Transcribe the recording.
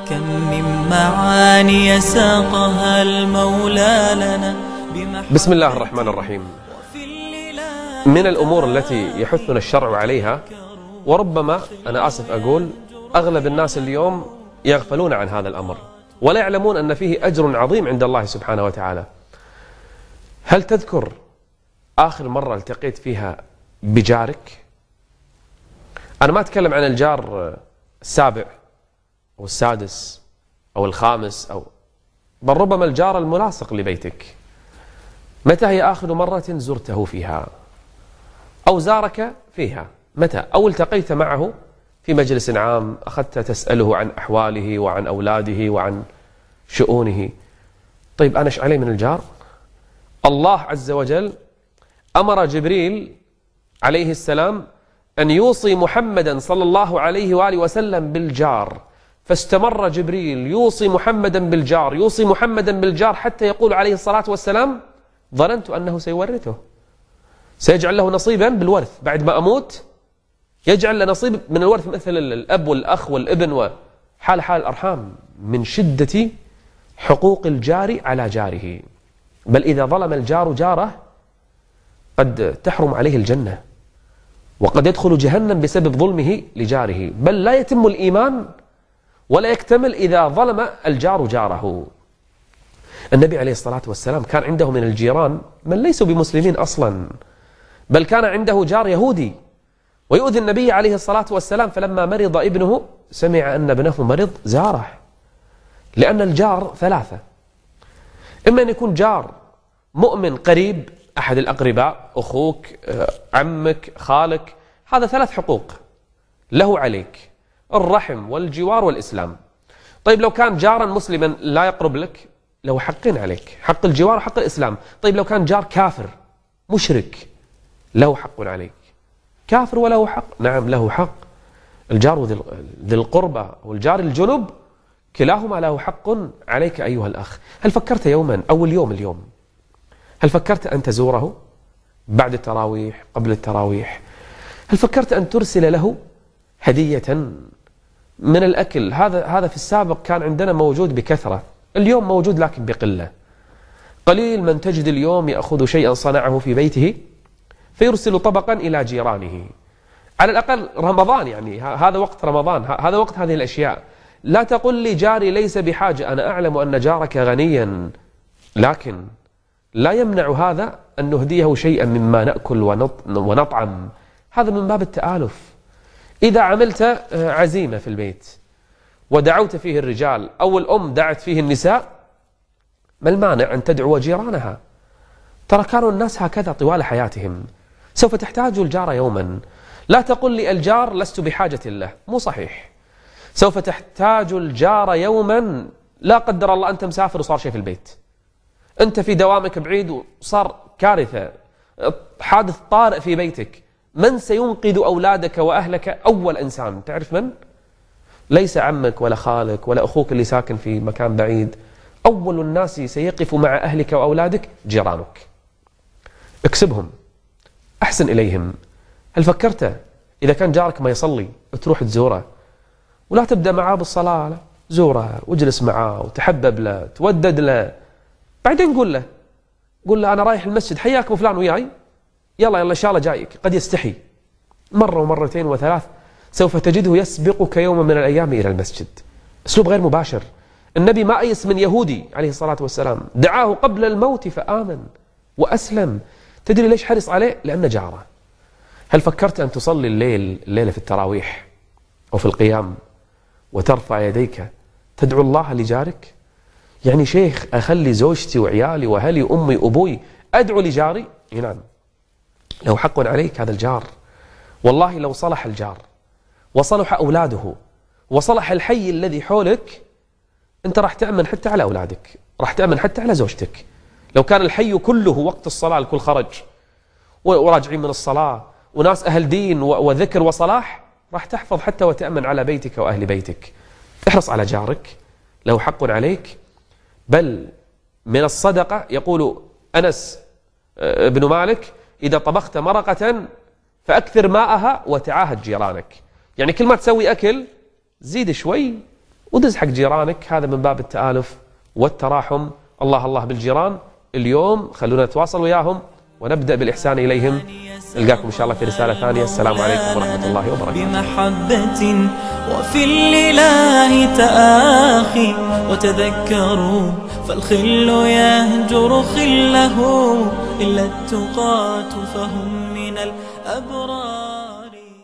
كم من معاني ساقها المولى لنا. بسم الله الرحمن الرحيم. من الأمور التي يحثنا الشرع عليها، وربما أنا آسف أقول أغلب الناس اليوم يغفلون عن هذا الأمر ولا يعلمون أن فيه أجر عظيم عند الله سبحانه وتعالى. هل تذكر آخر مرة التقيت فيها بجارك؟ أنا ما أتكلم عن الجار السابع أو السادس أو الخامس، بل ربما الجار الملاصق لبيتك. متى هي آخر مرة زرته فيها أو زارك فيها؟ متى؟ أو التقيت معه في مجلس عام أخذت تسأله عن أحواله وعن أولاده وعن شؤونه. طيب أنا إيش علي من الجار؟ الله عز وجل أمر جبريل عليه السلام أن يوصي محمدا صلى الله عليه وآله وسلم بالجار، فاستمر جبريل يوصي محمدا بالجار يوصي محمدا بالجار حتى يقول عليه الصلاة والسلام: ظننت أنه سيورثه، سيجعل له نصيبا بالورث بعد ما أموت، يجعل له نصيب من الورث مثل الأب والأخ والابن وحال الأرحام، من شدة حقوق الجار على جاره. بل إذا ظلم الجار جاره قد تحرم عليه الجنة، وقد يدخل جهنم بسبب ظلمه لجاره. بل لا يتم الإيمان ولا يكتمل إذا ظلم الجار جاره. النبي عليه الصلاة والسلام كان عنده من الجيران من ليسوا بمسلمين أصلا، بل كان عنده جار يهودي ويؤذي النبي عليه الصلاة والسلام، فلما مرض ابنه سمع أن ابنه مرض زاره. لأن الجار ثلاثة: إما أن يكون جار مؤمن قريب، أحد الأقرباء، أخوك، عمك، خالك، هذا 3 حقوق له عليك: الرحم والجوار والإسلام. طيب لو كان جارا مسلما لا يقرب لك، له حقين عليك: حق الجوار وحق الإسلام. طيب لو كان جار كافر مشرك، له حق عليك. كافر وله حق؟ نعم له حق. الجار ذي القربى والجار الجنب كلاهما له حق عليك أيها الأخ. هل فكرت يوما أو اليوم هل فكرت أن تزوره بعد التراويح، قبل التراويح؟ هل فكرت أن ترسل له هدية من الأكل؟ هذا في السابق كان عندنا موجود بكثرة، اليوم موجود لكن بقلة. قليل من تجد اليوم يأخذ شيئا صنعه في بيته فيرسل طبقا إلى جيرانه. على الأقل رمضان، يعني هذا وقت رمضان، هذا وقت هذه الأشياء. لا تقل لي جاري ليس بحاجة، أنا أعلم أن جارك غنيا، لكن لا يمنع هذا أن نهديه شيئا مما نأكل ونطعم. هذا من باب التآلف. إذا عملت عزيمة في البيت ودعوت فيه الرجال أو الأم دعت فيه النساء، ما المانع أن تدعو جيرانها؟ ترى كانوا الناس هكذا طوال حياتهم. سوف تحتاج الجار يوما. لا تقل لي الجار لست بحاجة له، مو صحيح. سوف تحتاج الجار يوما، لا قدر الله أنت مسافر وصار شيء في البيت، أنت في دوامك بعيد وصار كارثة، حادث طارئ في بيتك، من سينقذ أولادك وأهلك؟ أول إنسان تعرف من؟ ليس عمك ولا خالك ولا أخوك اللي ساكن في مكان بعيد. أول الناس سيقف مع أهلك وأولادك جيرانك. اكسبهم، أحسن إليهم. هل فكرت إذا كان جارك ما يصلي تروح تزوره، ولا تبدأ معاه بالصلاة؟ لا، زوره واجلس معاه وتحبب له، تودد له، بعدين قول له أنا رايح المسجد، حياك أبو فلان وياي، يلا إن شاء الله جايك. قد يستحي مرة ومرتين وثلاث، سوف تجده يسبقك يوما من الأيام إلى المسجد. أسلوب غير مباشر. النبي ما أيس من يهودي عليه الصلاة والسلام، دعاه قبل الموت فآمن وأسلم. تدري ليش حرص عليه؟ لأن جاره. هل فكرت أن تصلي الليلة في التراويح أو في القيام وترفع يديك تدعو الله لجارك؟ يعني شيخ أخلي زوجتي وعيالي وأهلي أمي أبوي أدعو لجاري؟ نعم، له حق عليك هذا الجار. والله لو صلح الجار وصلح أولاده وصلح الحي الذي حولك، أنت راح تأمن حتى على أولادك، راح تأمن حتى على زوجتك. لو كان الحي كله وقت الصلاة الكل خرج وراجعين من الصلاة وناس أهل دين وذكر وصلاح، راح تحفظ حتى وتأمن على بيتك وأهل بيتك. احرص على جارك، له حق عليك. بل من الصدقة يقول أنس بن مالك: إذا طبخت مرقة فأكثر ماءها وتعاهد جيرانك. يعني كل ما تسوي أكل زيد شوي ودز حق جيرانك، هذا من باب التآلف والتراحم. الله الله بالجيران اليوم، خلونا نتواصل وياهم ونبدأ بالإحسان إليهم. نلقاكم إن شاء الله في رسالة ثانية. السلام عليكم ورحمة الله وبركاته. بمحبة وفي الإله تآخي، وتذكروا فالخل يهجر خله، إلا التقاة فهم من الأبرار.